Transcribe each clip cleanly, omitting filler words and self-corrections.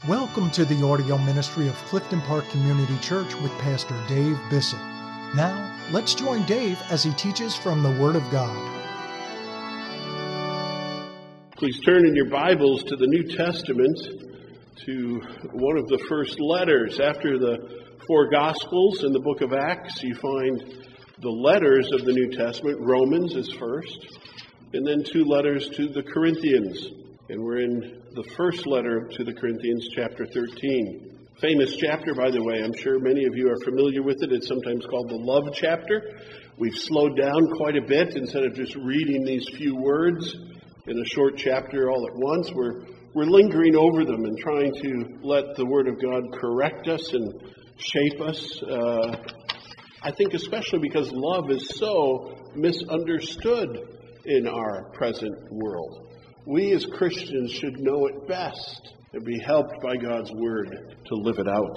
Welcome to the audio ministry of Clifton Park Community Church with Pastor Dave Bissett. Now, let's join Dave as he teaches from the Word of God. Please turn in your Bibles to the New Testament, to one of the first letters. After the four Gospels in the book of Acts, you find the letters of the New Testament. Romans is first, and then two letters to the Corinthians. And we're in the first letter to the Corinthians, chapter 13. Famous chapter, by the way. I'm sure many of you are familiar with it. It's sometimes called the love chapter. We've slowed down quite a bit. Instead of just reading these few words in a short chapter all at once, we're lingering over them and trying to let the Word of God correct us and shape us. I think especially because love is so misunderstood in our present world. We as Christians should know it best and be helped by God's Word to live it out.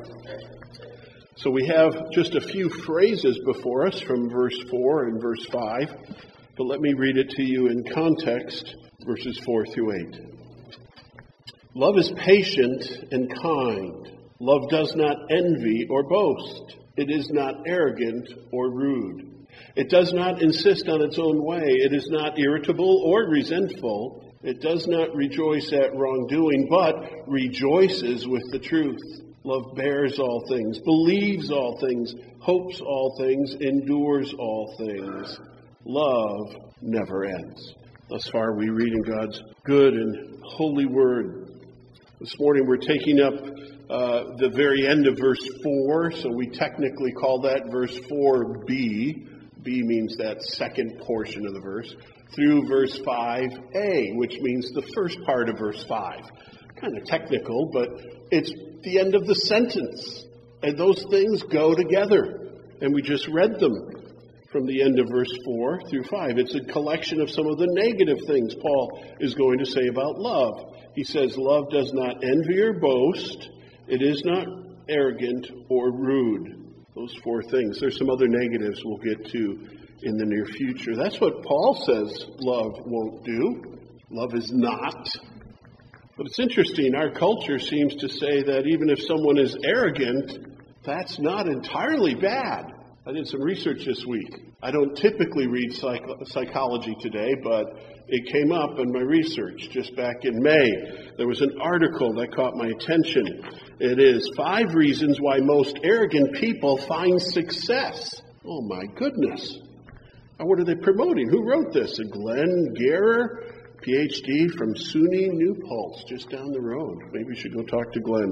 So we have just a few phrases before us from verse 4 and verse 5, but let me read it to you in context, verses 4 through 8. Love is patient and kind. Love does not envy or boast. It is not arrogant or rude. It does not insist on its own way. It is not irritable or resentful. It does not rejoice at wrongdoing, but rejoices with the truth. Love bears all things, believes all things, hopes all things, endures all things. Love never ends. Thus far we read in God's good and holy word. This morning we're taking up the very end of verse 4, so we technically call that verse 4b. B means that second portion of the verse, through verse 5a, which means the first part of verse 5. Kind of technical, but it's the end of the sentence. And those things go together. And we just read them from the end of verse 4 through 5. It's a collection of some of the negative things Paul is going to say about love. He says, love does not envy or boast. It is not arrogant or rude. Those four things. There's some other negatives we'll get to in the near future. That's what Paul says love won't do. Love is not. But it's interesting. Our culture seems to say that even if someone is arrogant, that's not entirely bad. I did some research this week. I don't typically read Psychology Today, but it came up in my research just back in May. There was an article that caught my attention. It is 5 reasons why most arrogant people find success. Oh my goodness. What are they promoting? Who wrote this? Glenn Guerrer, PhD from SUNY New Paltz, just down the road. Maybe we should go talk to Glenn.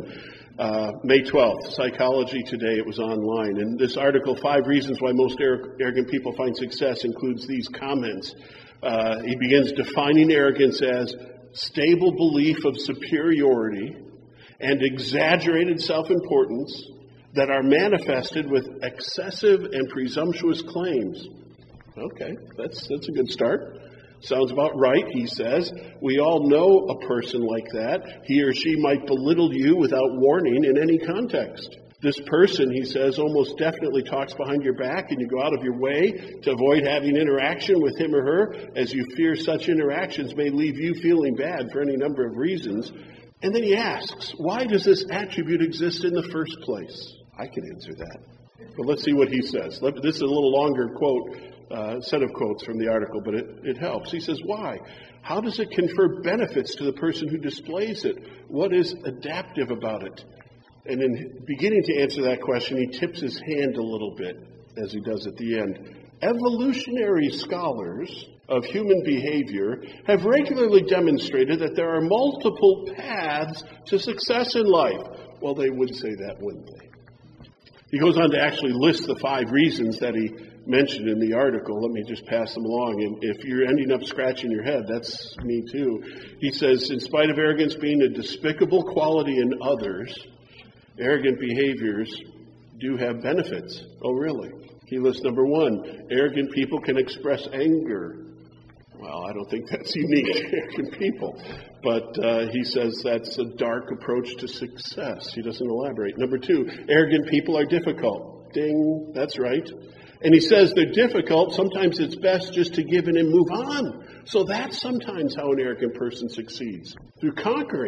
May 12th, Psychology Today, it was online. And this article, 5 reasons why most arrogant people find success, includes these comments. He begins defining arrogance as stable belief of superiority and exaggerated self-importance that are manifested with excessive and presumptuous claims. Okay, that's a good start. Sounds about right, he says. We all know a person like that. He or she might belittle you without warning in any context. This person, he says, almost definitely talks behind your back, and you go out of your way to avoid having interaction with him or her, as you fear such interactions may leave you feeling bad for any number of reasons. And then he asks, why does this attribute exist in the first place? I can answer that. But let's see what he says. This is a little longer quote, set of quotes from the article, but it helps. He says, why? How does it confer benefits to the person who displays it? What is adaptive about it? And in beginning to answer that question, he tips his hand a little bit, as he does at the end. Evolutionary scholars of human behavior have regularly demonstrated that there are multiple paths to success in life. Well, they would say that, wouldn't they? He goes on to actually list the 5 reasons that he mentioned in the article. Let me just pass them along. And if you're ending up scratching your head, that's me too. He says, in spite of arrogance being a despicable quality in others, arrogant behaviors do have benefits. Oh, really? He lists number 1, arrogant people can express anger. Well, I don't think that's unique to arrogant people. But he says that's a dark approach to success. He doesn't elaborate. Number 2, arrogant people are difficult. Ding, that's right. And he says they're difficult. Sometimes it's best just to give in and move on. So that's sometimes how an arrogant person succeeds, through conquering.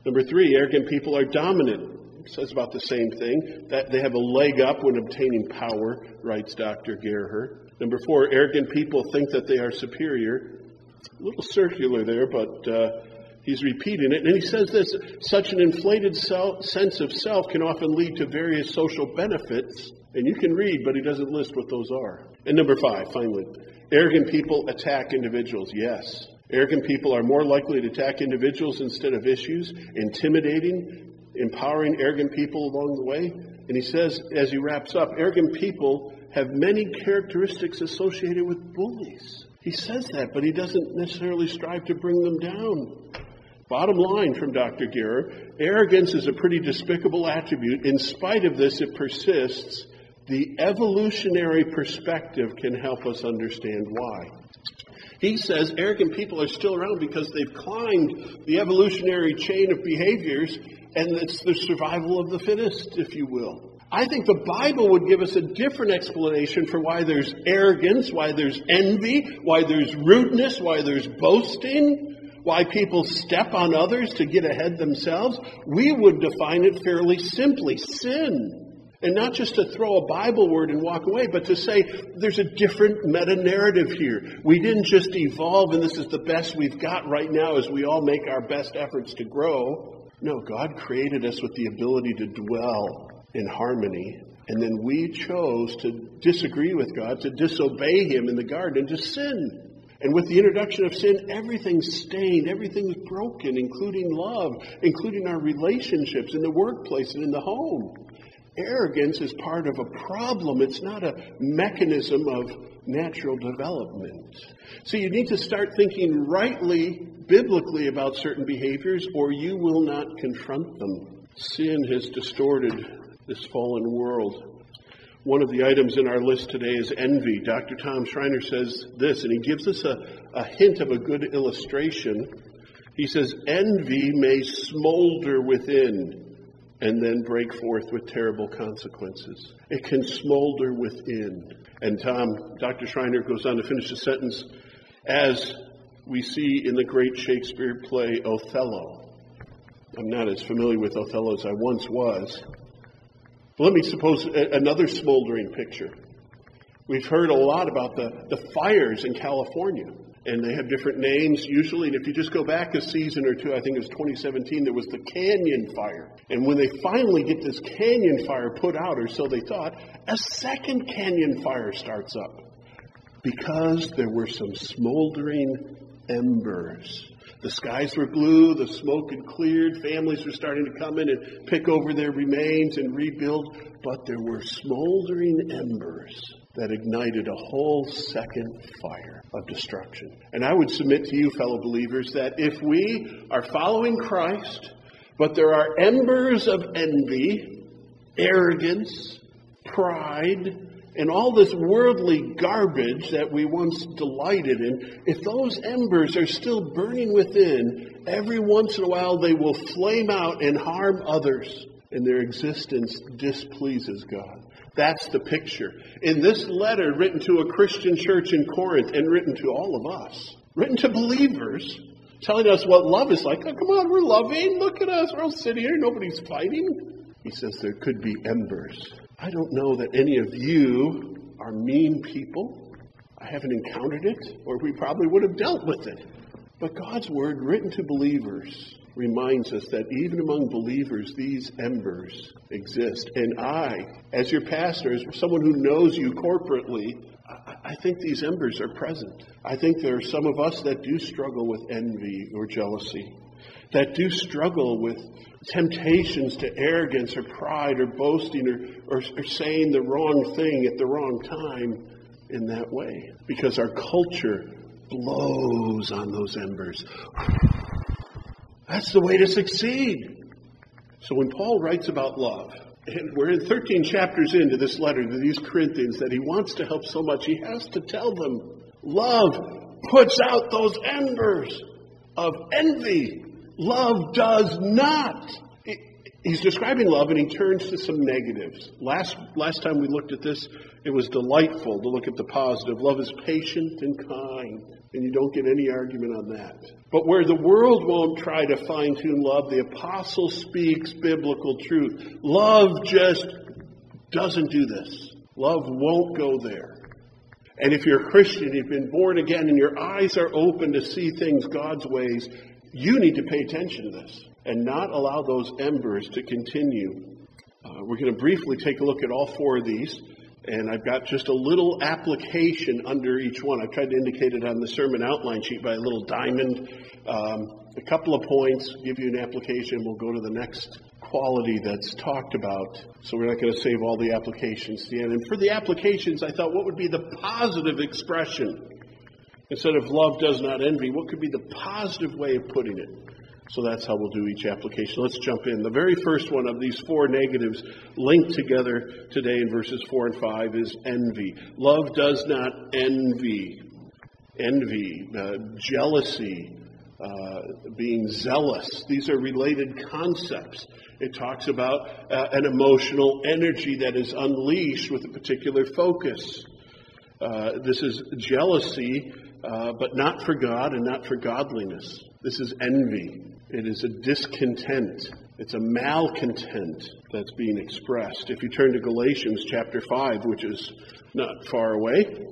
Number 3, arrogant people are dominant. It says about the same thing, that they have a leg up when obtaining power, writes Dr. Gerher. Number 4, arrogant people think that they are superior. A little circular there, but he's repeating it. And he says this, such an inflated sense of self can often lead to various social benefits. And you can read, but he doesn't list what those are. And number 5, finally, arrogant people attack individuals. Yes, arrogant people are more likely to attack individuals instead of issues, intimidating, empowering arrogant people along the way. And he says, as he wraps up, arrogant people have many characteristics associated with bullies. He says that, but he doesn't necessarily strive to bring them down. Bottom line from Dr. Gerher, arrogance is a pretty despicable attribute. In spite of this, it persists. The evolutionary perspective can help us understand why. He says arrogant people are still around because they've climbed the evolutionary chain of behaviors, and it's the survival of the fittest, if you will. I think the Bible would give us a different explanation for why there's arrogance, why there's envy, why there's rudeness, why there's boasting, why people step on others to get ahead themselves. We would define it fairly simply, sin. And not just to throw a Bible word and walk away, but to say there's a different meta-narrative here. We didn't just evolve and this is the best we've got right now as we all make our best efforts to grow. No, God created us with the ability to dwell in harmony. And then we chose to disagree with God, to disobey Him in the garden, and to sin. And with the introduction of sin, everything's stained, everything's broken, including love, including our relationships in the workplace and in the home. Arrogance is part of a problem. It's not a mechanism of natural development. So you need to start thinking rightly, biblically about certain behaviors, or you will not confront them. Sin has distorted this fallen world. One of the items in our list today is envy. Dr. Tom Schreiner says this, and he gives us a hint of a good illustration. He says, envy may smolder within and then break forth with terrible consequences. It can smolder within. And Dr. Schreiner goes on to finish the sentence, as we see in the great Shakespeare play Othello. I'm not as familiar with Othello as I once was. But let me suppose another smoldering picture. We've heard a lot about the fires in California. And they have different names usually. And if you just go back a season or two, I think it was 2017, there was the Canyon Fire. And when they finally get this Canyon Fire put out, or so they thought, a second Canyon Fire starts up. Because there were some smoldering embers. The skies were blue, the smoke had cleared, families were starting to come in and pick over their remains and rebuild. But there were smoldering embers that ignited a whole second fire of destruction. And I would submit to you, fellow believers, that if we are following Christ, but there are embers of envy, arrogance, pride, and all this worldly garbage that we once delighted in, if those embers are still burning within, every once in a while they will flame out and harm others, and their existence displeases God. That's the picture. In this letter written to a Christian church in Corinth and written to all of us, written to believers, telling us what love is like. Oh, come on, we're loving. Look at us. We're all sitting here. Nobody's fighting. He says there could be embers. I don't know that any of you are mean people. I haven't encountered it, or we probably would have dealt with it. But God's word written to believers reminds us that even among believers, these embers exist. And I, as your pastor, as someone who knows you corporately, I think these embers are present. I think there are some of us that do struggle with envy or jealousy, that do struggle with temptations to arrogance or pride or boasting or saying the wrong thing at the wrong time in that way. Because our culture blows on those embers. That's the way to succeed. So when Paul writes about love, and we're in 13 chapters into this letter to these Corinthians that he wants to help so much, he has to tell them, love puts out those embers of envy. Love does not. He's describing love and he turns to some negatives. Last time we looked at this, it was delightful to look at the positive. Love is patient and kind. And you don't get any argument on that. But where the world won't try to fine-tune love, the apostle speaks biblical truth. Love just doesn't do this. Love won't go there. And if you're a Christian, you've been born again, and your eyes are open to see things God's ways, you need to pay attention to this and not allow those embers to continue. We're going to briefly take a look at all four of these. And I've got just a little application under each one. I've tried to indicate it on the sermon outline sheet by a little diamond. A couple of points, give you an application. We'll go to the next quality that's talked about. So we're not going to save all the applications to the end. And for the applications, I thought, what would be the positive expression? Instead of love does not envy, what could be the positive way of putting it? So that's how we'll do each application. Let's jump in. The very first one of these four negatives linked together today in verses 4 and 5 is envy. Love does not envy. Envy, jealousy, being zealous. These are related concepts. It talks about an emotional energy that is unleashed with a particular focus. This is jealousy, but not for God and not for godliness. This is envy. It is a discontent. It's a malcontent that's being expressed. If you turn to Galatians chapter 5, which is not far away.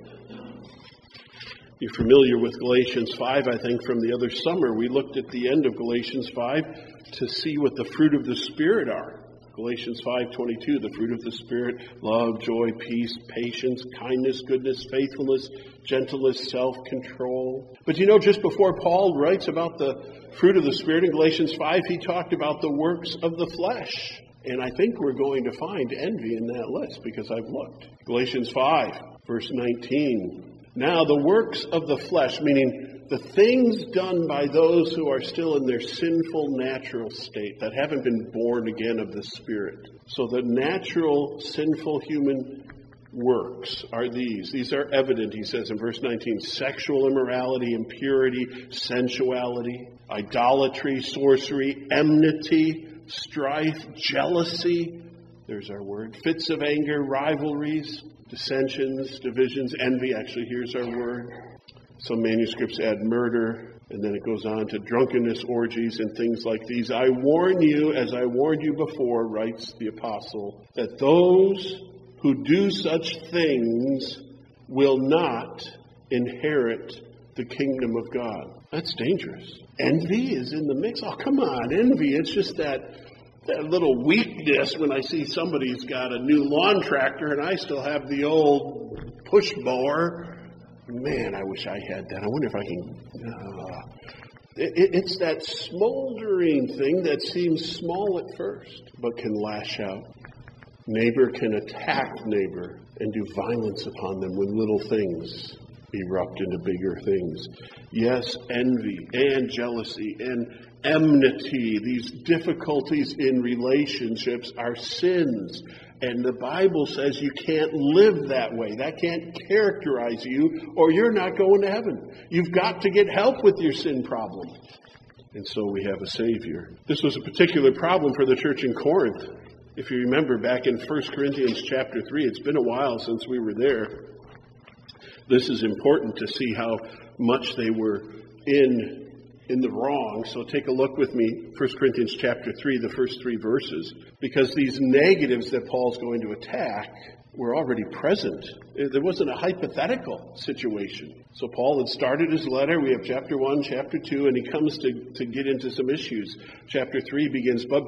You're familiar with Galatians 5, I think, from the other summer. We looked at the end of Galatians 5 to see what the fruit of the Spirit are. Galatians 5:22, the fruit of the Spirit, love, joy, peace, patience, kindness, goodness, faithfulness, gentleness, self-control. But you know, just before Paul writes about the fruit of the Spirit in Galatians 5, he talked about the works of the flesh. And I think we're going to find envy in that list because I've looked. Galatians 5, verse 19. Now the works of the flesh, meaning the things done by those who are still in their sinful natural state, that haven't been born again of the Spirit. So the natural sinful human works are these. These are evident, he says in verse 19, sexual immorality, impurity, sensuality, idolatry, sorcery, enmity, strife, jealousy, there's our word, fits of anger, rivalries, dissensions, divisions, envy, actually here's our word. Some manuscripts add murder, and then it goes on to drunkenness, orgies, and things like these. I warn you, as I warned you before, writes the apostle, that those who do such things will not inherit the kingdom of God. That's dangerous. Envy is in the mix. Oh, come on, envy. It's just that little weakness when I see somebody's got a new lawn tractor and I still have the old push mower. Man, I wish I had that. I wonder if I can... It's that smoldering thing that seems small at first, but can lash out. Neighbor can attack neighbor and do violence upon them when little things erupt into bigger things. Yes, envy and jealousy and enmity, these difficulties in relationships are sins. And the Bible says you can't live that way. That can't characterize you, or you're not going to heaven. You've got to get help with your sin problem. And so we have a Savior. This was a particular problem for the church in Corinth. If you remember back in 1 Corinthians chapter 3, it's been a while since we were there. This is important to see how much they were in the wrong. So take a look with me, 1 Corinthians chapter 3, the first 3 verses. Because these negatives that Paul's going to attack were already present. There wasn't a hypothetical situation. So Paul had started his letter. We have chapter 1, chapter 2, and he comes to get into some issues. Chapter 3 begins, but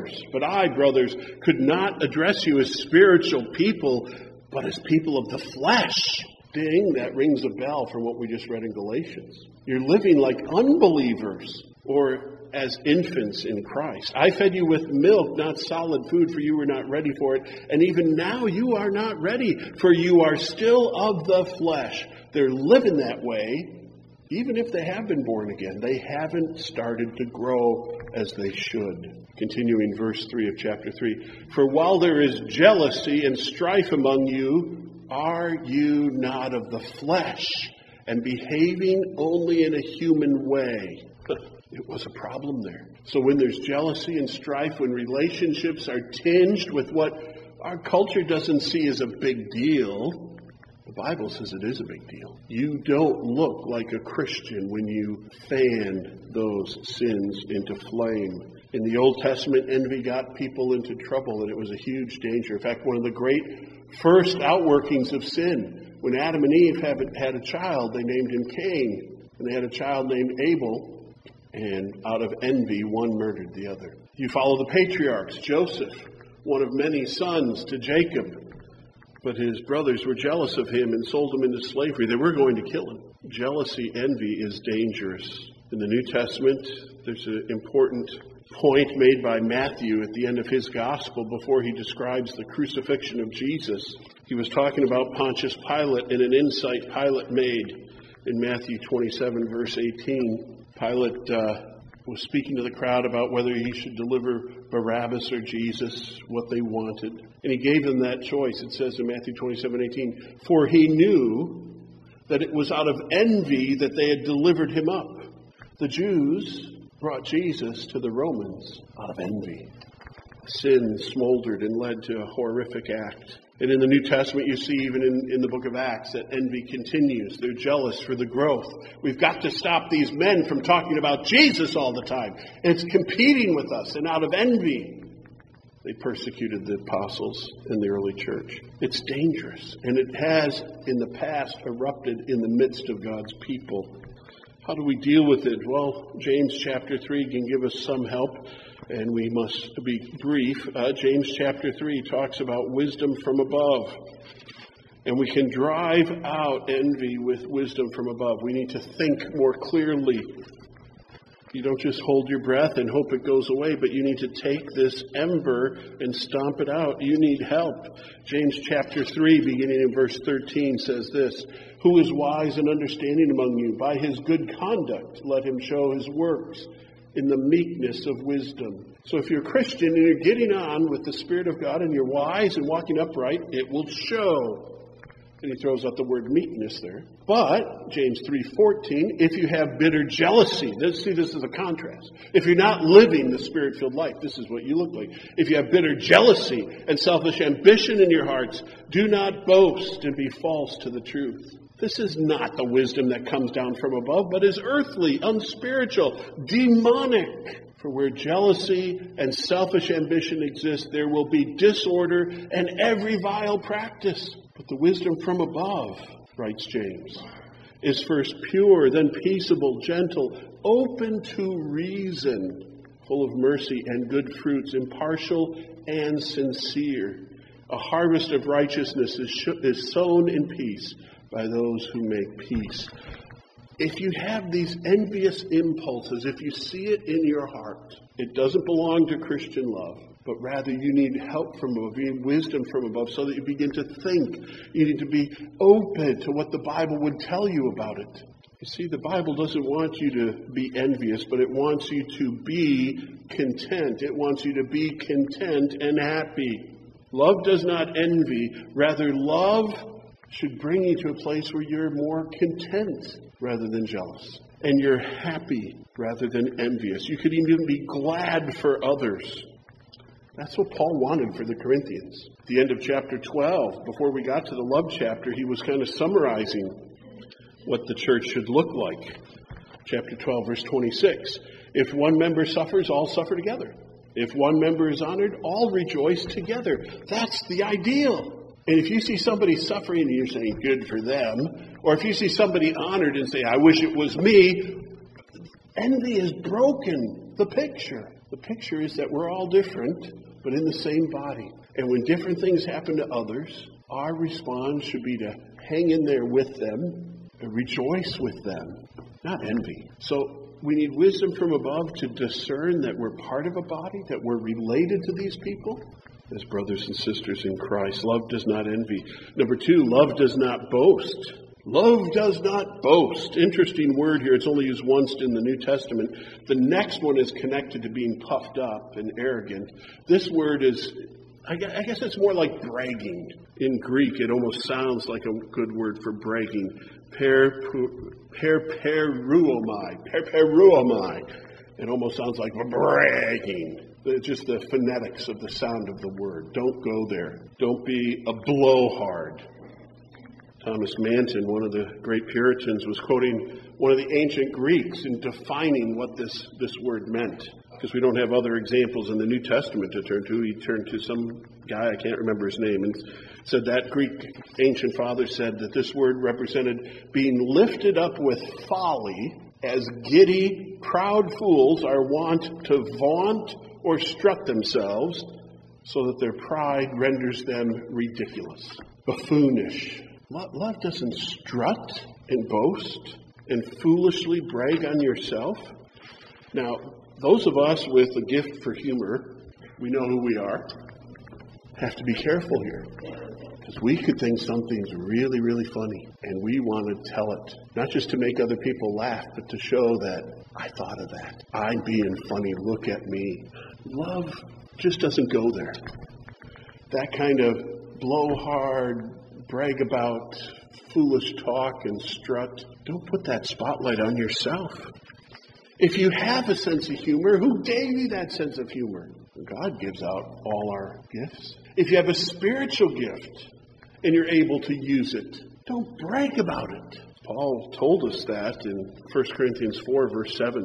I, brothers, could not address you as spiritual people, but as people of the flesh. Ding, that rings a bell from what we just read in Galatians. You're living like unbelievers or as infants in Christ. I fed you with milk, not solid food, for you were not ready for it. And even now you are not ready, for you are still of the flesh. They're living that way. Even if they have been born again, they haven't started to grow as they should. Continuing verse 3 of chapter 3. For while there is jealousy and strife among you, are you not of the flesh and behaving only in a human way? It was a problem there. So when there's jealousy and strife, when relationships are tinged with what our culture doesn't see as a big deal, The Bible says it is a big deal. You don't look like a Christian when you fan those sins into flame. In the Old Testament, envy got people into trouble, and it was a huge danger. In fact, one of the great first outworkings of sin, when Adam and Eve had a child, they named him Cain, and they had a child named Abel, and out of envy, one murdered the other. You follow the patriarchs, Joseph, one of many sons to Jacob, but his brothers were jealous of him and sold him into slavery. They were going to kill him. Jealousy, envy is dangerous. In the New Testament, there's an important point made by Matthew at the end of his gospel before he describes the crucifixion of Jesus. He was talking about Pontius Pilate and an insight Pilate made in Matthew 27, verse 18. Pilate was speaking to the crowd about whether he should deliver Barabbas or Jesus, what they wanted. And he gave them that choice. It says in Matthew 27:18, "For he knew that it was out of envy that they had delivered him up." The Jews brought Jesus to the Romans out of envy. Sin smoldered and led to a horrific act. And in the New Testament, you see even in the book of Acts that envy continues. They're jealous for the growth. We've got to stop these men from talking about Jesus all the time. And it's competing with us. And out of envy, they persecuted the apostles in the early church. It's dangerous. And it has, in the past, erupted in the midst of God's people. How do we deal with it? Well, James chapter 3 can give us some help, and we must be brief. James chapter 3 talks about wisdom from above. And we can drive out envy with wisdom from above. We need to think more clearly. You don't just hold your breath and hope it goes away, but you need to take this ember and stomp it out. You need help. James chapter 3, beginning in verse 13, says this: "Who is wise and understanding among you? By his good conduct let him show his works in the meekness of wisdom." So if you're a Christian and you're getting on with the Spirit of God and you're wise and walking upright, it will show. And he throws out the word meekness there. But, James 3:14, if you have bitter jealousy, this is a contrast. If you're not living the Spirit-filled life, this is what you look like. If you have bitter jealousy and selfish ambition in your hearts, do not boast and be false to the truth. This is not the wisdom that comes down from above, but is earthly, unspiritual, demonic. For where jealousy and selfish ambition exist, there will be disorder and every vile practice. But the wisdom from above, writes James, is first pure, then peaceable, gentle, open to reason, full of mercy and good fruits, impartial and sincere. A harvest of righteousness is sown in peace by those who make peace. If you have these envious impulses, if you see it in your heart, it doesn't belong to Christian love, but rather you need help from above, you need wisdom from above so that you begin to think. You need to be open to what the Bible would tell you about it. You see, the Bible doesn't want you to be envious, but it wants you to be content. It wants you to be content and happy. Love does not envy. Rather, love should bring you to a place where you're more content rather than jealous. And you're happy rather than envious. You could even be glad for others. That's what Paul wanted for the Corinthians. At the end of chapter 12, before we got to the love chapter, he was kind of summarizing what the church should look like. Chapter 12, verse 26. If one member suffers, all suffer together. If one member is honored, all rejoice together. That's the ideal. And if you see somebody suffering and you're saying, good for them, or if you see somebody honored and say, I wish it was me, envy has broken the picture. The picture is that we're all different, but in the same body. And when different things happen to others, our response should be to hang in there with them and rejoice with them, not envy. So we need wisdom from above to discern that we're part of a body, that we're related to these people as brothers and sisters in Christ. Love does not envy. Number 2, love does not boast. Love does not boast. Interesting word here. It's only used once in the New Testament. The next one is connected to being puffed up and arrogant. This word is, I guess it's more like bragging. In Greek, it almost sounds like a good word for bragging. Perperuomai. It almost sounds like bragging. Just the phonetics of the sound of the word. Don't go there. Don't be a blowhard. Thomas Manton, one of the great Puritans, was quoting one of the ancient Greeks in defining what this word meant. Because we don't have other examples in the New Testament to turn to. He turned to some guy, I can't remember his name, and said that Greek ancient father said that this word represented being lifted up with folly, as giddy, proud fools are wont to vaunt or strut themselves, so that their pride renders them ridiculous, buffoonish. Love doesn't strut and boast and foolishly brag on yourself. Now, those of us with a gift for humor, we know who we are, have to be careful here. Because we could think something's really, really funny, and we want to tell it, not just to make other people laugh, but to show that I thought of that. I'm being funny, look at me. Love just doesn't go there. That kind of blowhard, brag about, foolish talk and strut, don't put that spotlight on yourself. If you have a sense of humor, who gave you that sense of humor? God gives out all our gifts. If you have a spiritual gift and you're able to use it, don't brag about it. Paul told us that in 1 Corinthians 4, verse 7.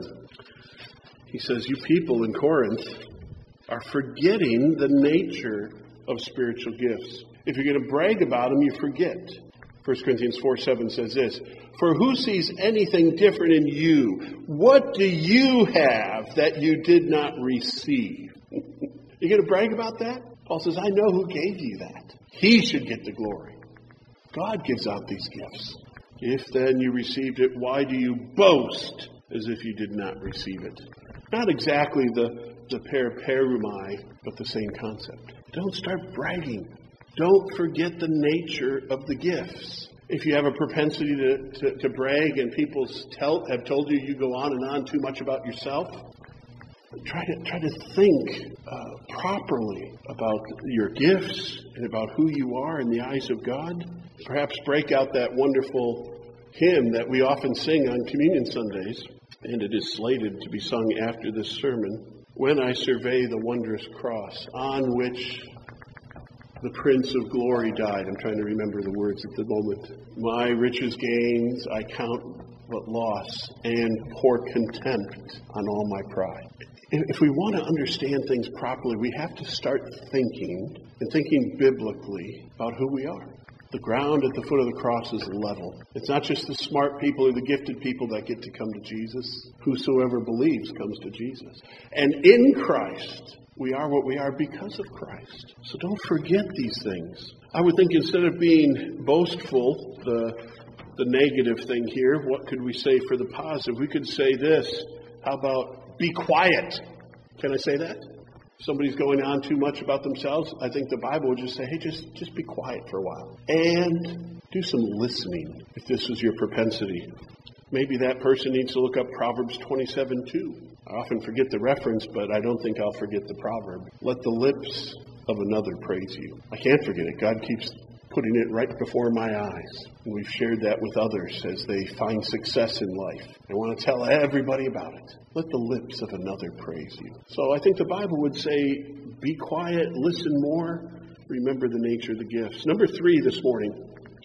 He says, you people in Corinth are forgetting the nature of spiritual gifts. If you're going to brag about them, you forget. 1 Corinthians 4:7 says this, for who sees anything different in you? What do you have that you did not receive? You're going to brag about that? Paul says, I know who gave you that. He should get the glory. God gives out these gifts. If then you received it, why do you boast as if you did not receive it? Not exactly the perperumai, but the same concept. Don't start bragging. Don't forget the nature of the gifts. If you have a propensity to brag and people have told you you go on and on too much about yourself, try to think properly about your gifts and about who you are in the eyes of God. Perhaps break out that wonderful hymn that we often sing on Communion Sundays, and it is slated to be sung after this sermon. When I survey the wondrous cross on which the Prince of Glory died. I'm trying to remember the words at the moment. My riches gains I count but loss, and pour contempt on all my pride. If we want to understand things properly, we have to start thinking, and thinking biblically, about who we are. The ground at the foot of the cross is level. It's not just the smart people or the gifted people that get to come to Jesus. Whosoever believes comes to Jesus. And in Christ, we are what we are because of Christ. So don't forget these things. I would think instead of being boastful, the negative thing here, what could we say for the positive? We could say this. How about be quiet? Can I say that? Somebody's going on too much about themselves. I think the Bible would just say, hey, just be quiet for a while. And do some listening if this is your propensity. Maybe that person needs to look up Proverbs 27:2. I often forget the reference, but I don't think I'll forget the proverb. Let the lips of another praise you. I can't forget it. God keeps putting it right before my eyes. And we've shared that with others as they find success in life. They want to tell everybody about it. Let the lips of another praise you. So I think the Bible would say, be quiet, listen more, remember the nature of the gifts. Number 3 this morning,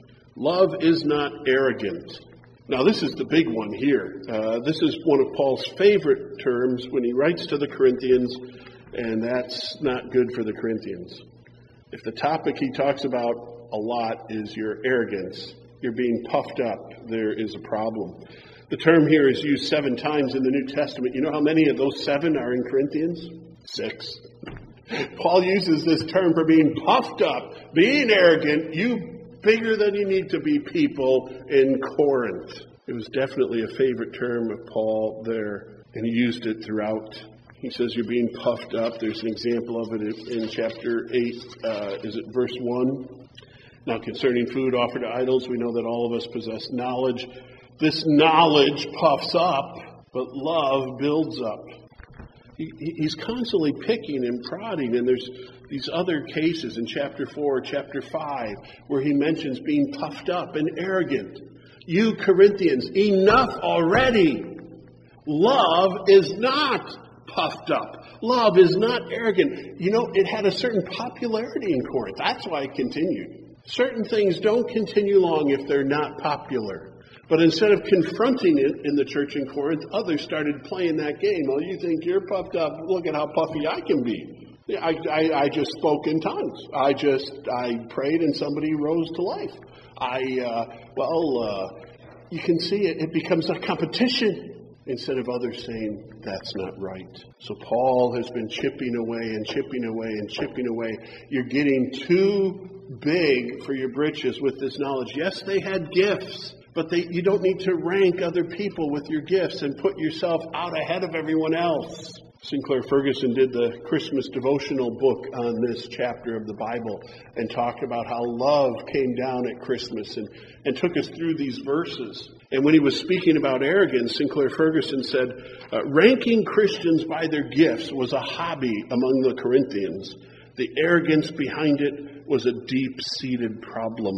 love is not arrogant. Now this is the big one here. This is one of Paul's favorite terms when he writes to the Corinthians, and that's not good for the Corinthians. If the topic he talks about a lot is your arrogance, you're being puffed up, there is a problem. The term here is used 7 times in the New Testament. You know how many of those 7 are in Corinthians? 6. Paul uses this term for being puffed up, being arrogant, you bigger than you need to be people in Corinth. It was definitely a favorite term of Paul there, and he used it throughout. He says you're being puffed up. There's an example of it in chapter 8. Is it verse 1? Now, concerning food offered to idols, we know that all of us possess knowledge. This knowledge puffs up, but love builds up. He's constantly picking and prodding, and there's these other cases in chapter 4, chapter 5, where he mentions being puffed up and arrogant. You Corinthians, enough already. Love is not puffed up. Love is not arrogant. You know, it had a certain popularity in Corinth. That's why it continued. Certain things don't continue long if they're not popular. But instead of confronting it in the church in Corinth, others started playing that game. Well, you think you're puffed up. Look at how puffy I can be. I just spoke in tongues. I prayed and somebody rose to life. You can see it becomes a competition instead of others saying that's not right. So Paul has been chipping away and chipping away and chipping away. You're getting too big for your britches with this knowledge. Yes, they had gifts, but you don't need to rank other people with your gifts and put yourself out ahead of everyone else. Sinclair Ferguson did the Christmas devotional book on this chapter of the Bible and talked about how love came down at Christmas and took us through these verses. And when he was speaking about arrogance, Sinclair Ferguson said, ranking Christians by their gifts was a hobby among the Corinthians. The arrogance behind it was a deep-seated problem.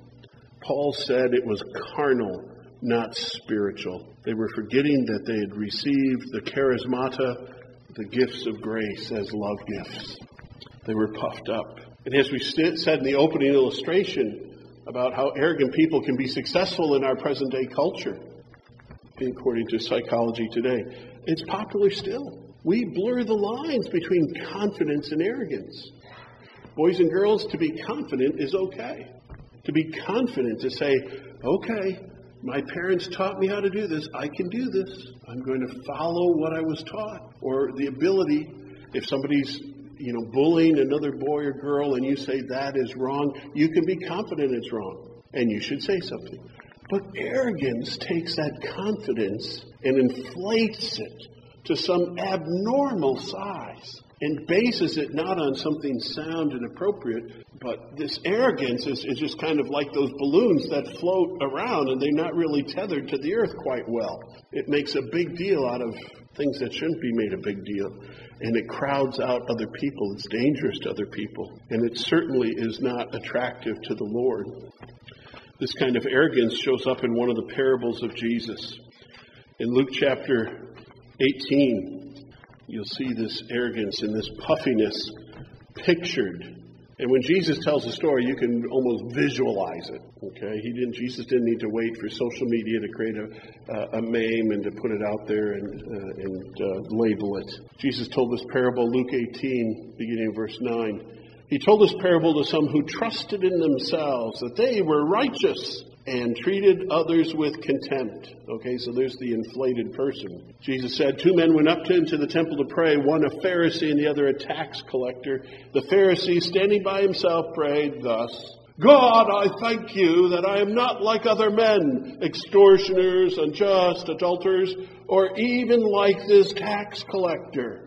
Paul said it was carnal, not spiritual. They were forgetting that they had received the charismata, the gifts of grace, as love gifts. They were puffed up. And as we said in the opening illustration about how arrogant people can be successful in our present-day culture, according to Psychology Today, it's popular still. We blur the lines between confidence and arrogance. Boys and girls, to be confident is okay. To be confident, to say, okay, my parents taught me how to do this. I can do this. I'm going to follow what I was taught. Or the ability, if somebody's, bullying another boy or girl and you say that is wrong, you can be confident it's wrong. And you should say something. But arrogance takes that confidence and inflates it to some abnormal size and bases it not on something sound and appropriate, but this arrogance is just kind of like those balloons that float around and they're not really tethered to the earth quite well. It makes a big deal out of things that shouldn't be made a big deal. And it crowds out other people. It's dangerous to other people. And it certainly is not attractive to the Lord. This kind of arrogance shows up in one of the parables of Jesus. In Luke chapter 18, you'll see this arrogance and this puffiness pictured. And when Jesus tells a story, you can almost visualize it. Okay, Jesus didn't need to wait for social media to create a meme and to put it out there and label it. Jesus told this parable, Luke 18, beginning of verse 9. He told this parable to some who trusted in themselves that they were righteous and treated others with contempt. Okay, so there's the inflated person. Jesus said, 2 men went up into the temple to pray, one a Pharisee and the other a tax collector. The Pharisee, standing by himself, prayed thus, God, I thank you that I am not like other men, extortioners, unjust, adulterers, or even like this tax collector.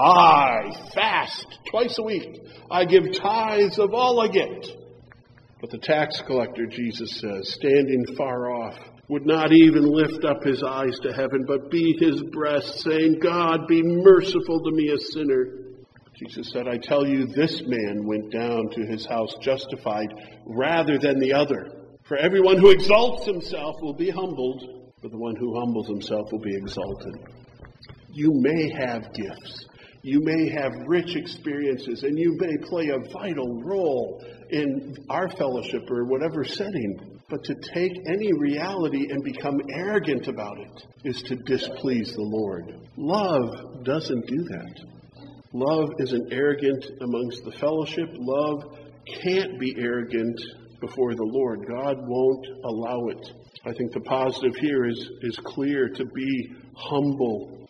I fast twice a week. I give tithes of all I get. But the tax collector, Jesus says, standing far off, would not even lift up his eyes to heaven, but beat his breast, saying, God, be merciful to me, a sinner. Jesus said, I tell you, this man went down to his house justified rather than the other. For everyone who exalts himself will be humbled, but the one who humbles himself will be exalted. You may have gifts. You may have rich experiences, and you may play a vital role in our fellowship or whatever setting. But to take any reality and become arrogant about it is to displease the Lord. Love doesn't do that. Love isn't arrogant amongst the fellowship. Love can't be arrogant before the Lord. God won't allow it. I think the positive here is clear, to be humble,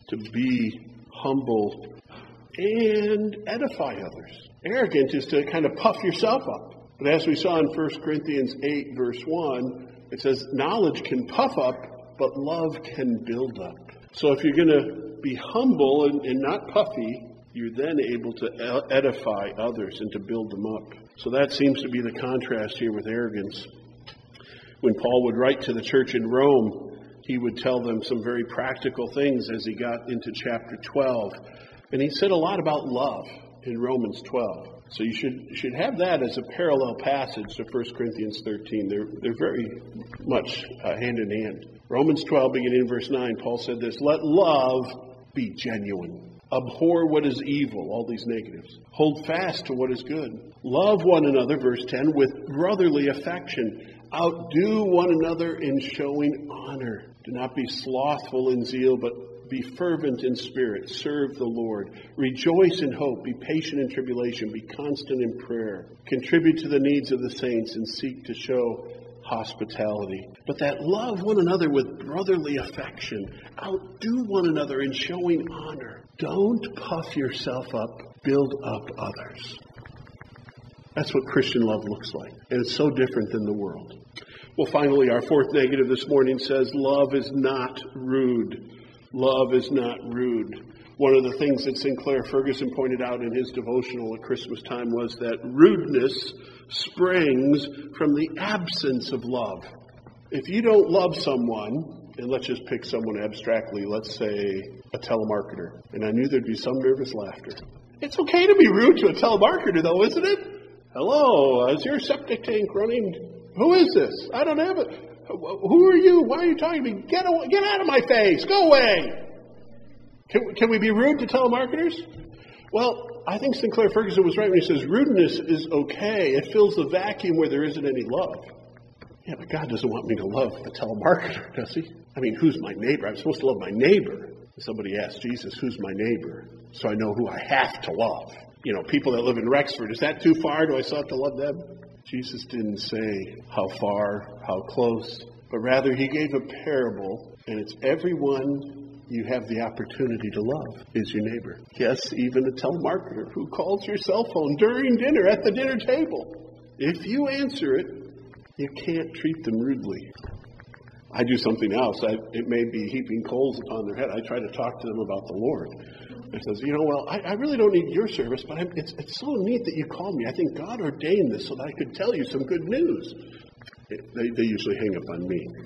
and edify others. Arrogant is to kind of puff yourself up. But as we saw in 1 Corinthians 8, verse 1, it says, knowledge can puff up, but love can build up. So if you're going to be humble and not puffy, you're then able to edify others and to build them up. So that seems to be the contrast here with arrogance. When Paul would write to the church in Rome, he would tell them some very practical things as he got into chapter 12. And he said a lot about love in Romans 12. So you should have that as a parallel passage to 1 Corinthians 13. They're very much hand in hand. Romans 12, beginning in verse 9, Paul said this, let love be genuine. Abhor what is evil, all these negatives. Hold fast to what is good. Love one another, verse 10, with brotherly affection. Outdo one another in showing honor. Do not be slothful in zeal, but be fervent in spirit. Serve the Lord. Rejoice in hope. Be patient in tribulation. Be constant in prayer. Contribute to the needs of the saints and seek to show hospitality. But that love one another with brotherly affection. Outdo one another in showing honor. Don't puff yourself up. Build up others. That's what Christian love looks like. And it's so different than the world. Well, finally, our fourth negative this morning says love is not rude. Love is not rude. One of the things that Sinclair Ferguson pointed out in his devotional at Christmas time was that rudeness springs from the absence of love. If you don't love someone, and let's just pick someone abstractly, let's say a telemarketer, and I knew there'd be some nervous laughter. It's okay to be rude to a telemarketer, though, isn't it? Hello, is your septic tank running? Who is this? I don't have it. Who are you? Why are you talking to me? Get out of my face. Go away. Can we be rude to telemarketers? Well, I think Sinclair Ferguson was right when he says rudeness is okay. It fills the vacuum where there isn't any love. Yeah, but God doesn't want me to love the telemarketer, does he? I mean, who's my neighbor? I'm supposed to love my neighbor. Somebody asked Jesus, who's my neighbor? So I know who I have to love. You know, people that live in Rexford, is that too far? Do I still have to love them? Jesus didn't say how far, how close, but rather he gave a parable, and it's everyone you have the opportunity to love is your neighbor. Yes, even a telemarketer who calls your cell phone during dinner at the dinner table. If you answer it, you can't treat them rudely. I do something else. It may be heaping coals upon their head. I try to talk to them about the Lord. It says, I really don't need your service, but it's so neat that you called me. I think God ordained this so that I could tell you some good news. They usually hang up on me.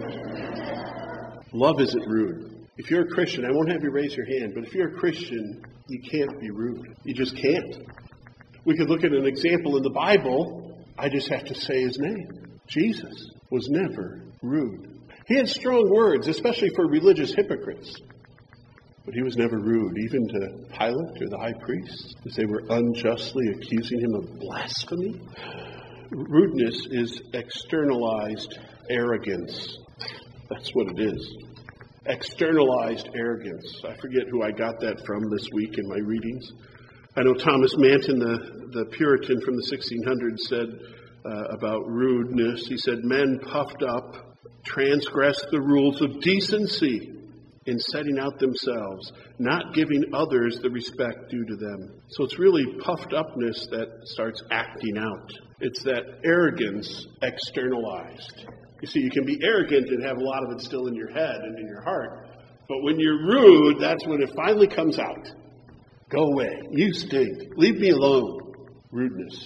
Love isn't rude. If you're a Christian, I won't have you raise your hand, but if you're a Christian, you can't be rude. You just can't. We could look at an example in the Bible. I just have to say his name. Jesus was never rude. He had strong words, especially for religious hypocrites. But he was never rude, even to Pilate or the high priest, as they were unjustly accusing him of blasphemy. Rudeness is externalized arrogance. That's what it is. Externalized arrogance. I forget who I got that from this week in my readings. I know Thomas Manton, the Puritan from the 1600s, said about rudeness. He said, men puffed up transgress the rules of decency in setting out themselves, not giving others the respect due to them. So it's really puffed upness that starts acting out. It's that arrogance externalized. You see, you can be arrogant and have a lot of it still in your head and in your heart. But when you're rude, that's when it finally comes out. Go away. You stink. Leave me alone. Rudeness.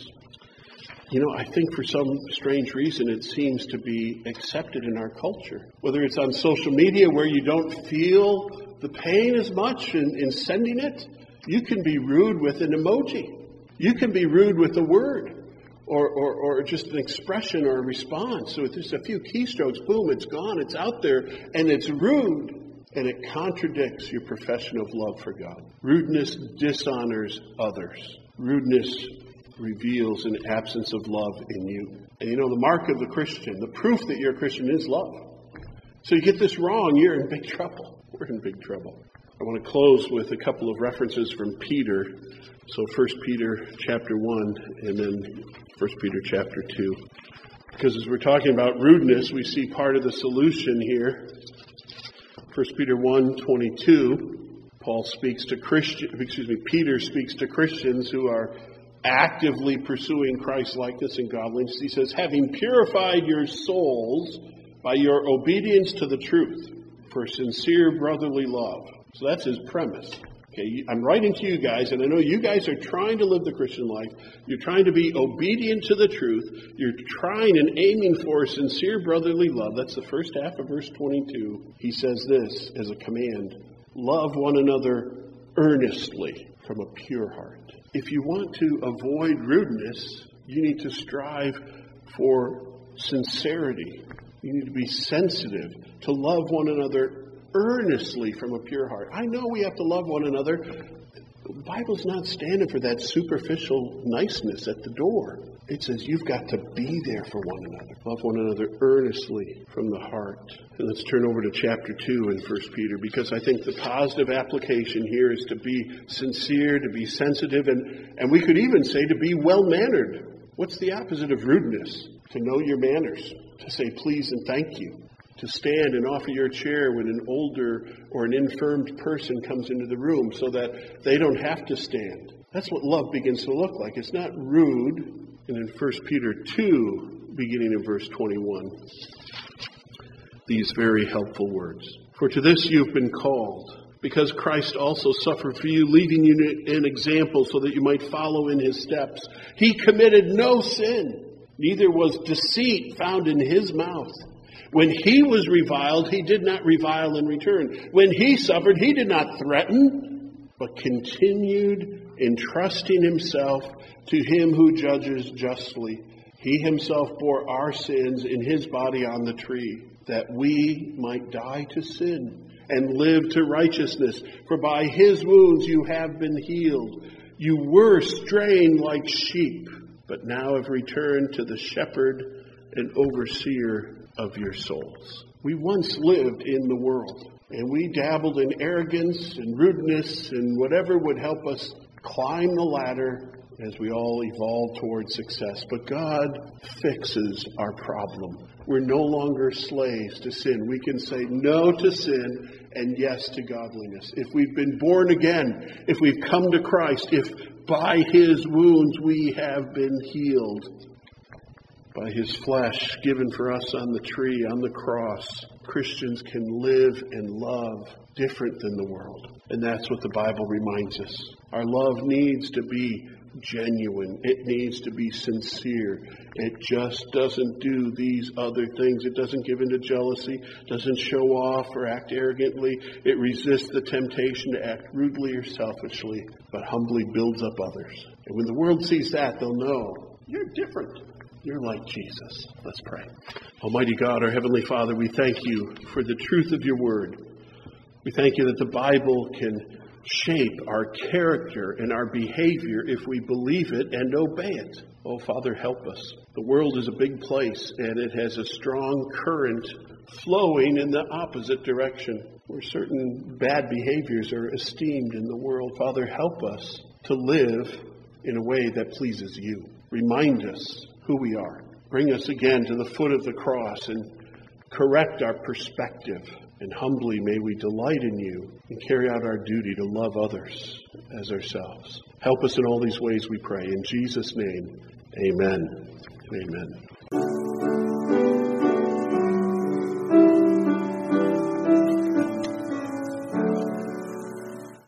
I think for some strange reason it seems to be accepted in our culture. Whether it's on social media where you don't feel the pain as much in sending it, you can be rude with an emoji. You can be rude with a word or just an expression or a response. So with just a few keystrokes, boom, it's gone, it's out there, and it's rude. And it contradicts your profession of love for God. Rudeness dishonors others. Rudeness reveals an absence of love in you. And the mark of the Christian, the proof that you're a Christian is love. So you get this wrong, you're in big trouble. We're in big trouble. I want to close with a couple of references from Peter. So 1 Peter chapter 1 and then 1 Peter chapter 2. Because as we're talking about rudeness, we see part of the solution here. 1 Peter 1:22, Peter speaks to Christians who are actively pursuing Christ-likeness and godliness. He says, having purified your souls by your obedience to the truth for sincere brotherly love. So that's his premise. Okay, I'm writing to you guys, and I know you guys are trying to live the Christian life. You're trying to be obedient to the truth. You're trying and aiming for sincere brotherly love. That's the first half of verse 22. He says this as a command. Love one another earnestly from a pure heart. If you want to avoid rudeness, you need to strive for sincerity. You need to be sensitive to love one another earnestly from a pure heart. I know we have to love one another. The Bible's not standing for that superficial niceness at the door. It says you've got to be there for one another. Love one another earnestly from the heart. And let's turn over to chapter 2 in 1 Peter, because I think the positive application here is to be sincere, to be sensitive, and we could even say to be well-mannered. What's the opposite of rudeness? To know your manners, to say please and thank you, to stand and offer your chair when an older or an infirmed person comes into the room so that they don't have to stand. That's what love begins to look like. It's not rude. And in 1 Peter 2, beginning in verse 21, these very helpful words. For to this you've been called, because Christ also suffered for you, leaving you an example so that you might follow in his steps. He committed no sin, neither was deceit found in his mouth. When he was reviled, he did not revile in return. When he suffered, he did not threaten, but continued entrusting himself to him who judges justly. He himself bore our sins in his body on the tree, that we might die to sin and live to righteousness. For by his wounds you have been healed. You were straying like sheep, but now have returned to the shepherd and overseer of your souls. We once lived in the world, and we dabbled in arrogance and rudeness and whatever would help us climb the ladder as we all evolve toward success. But God fixes our problem. We're no longer slaves to sin. We can say no to sin and yes to godliness. If we've been born again, if we've come to Christ, if by his wounds we have been healed, by his flesh given for us on the tree, on the cross, Christians can live and love different than the world. And that's what the Bible reminds us. Our love needs to be genuine. It needs to be sincere. It just doesn't do these other things. It doesn't give into jealousy, doesn't show off or act arrogantly. It resists the temptation to act rudely or selfishly, but humbly builds up others. And when the world sees that, they'll know you're different. You're like Jesus. Let's pray. Almighty God, our Heavenly Father, we thank you for the truth of your word. We thank you that the Bible can shape our character and our behavior if we believe it and obey it. Oh, Father, help us. The world is a big place, and it has a strong current flowing in the opposite direction, where certain bad behaviors are esteemed in the world. Father, help us to live in a way that pleases you. Remind us who we are. Bring us again to the foot of the cross and correct our perspective. And humbly may we delight in you and carry out our duty to love others as ourselves. Help us in all these ways, we pray. In Jesus' name, amen. Amen.